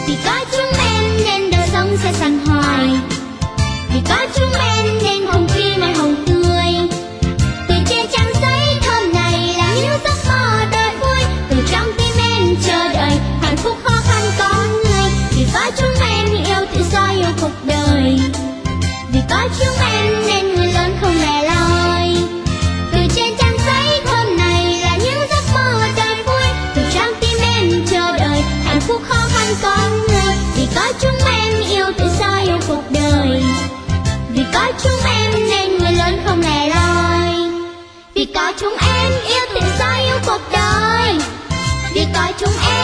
Vì có chúng em nên đời sống sẽ sảng hoài. Vì có chúng em nên không khí mai hồng tươi. Từ trên trang giấy thơm này là những giấc mơ đời vui. Từ trong tim em chờ đợi hạnh phúc khó khăn có người. Vì có chúng em yêu tự do yêu cuộc đời. Vì có chúng em nên người lớn không lẻ loi. Từ trên trang giấy thơm này là những giấc mơ đời vui. Từ trong tim em chờ đợi hạnh phúc khó khăn có người. Vì có chúng em yêu tự do yêu cuộc đời. Vì có chúng em nên người lớn không lẻ loi. Vì có chúng em yêu tự do yêu cuộc đời. Vì có chúng em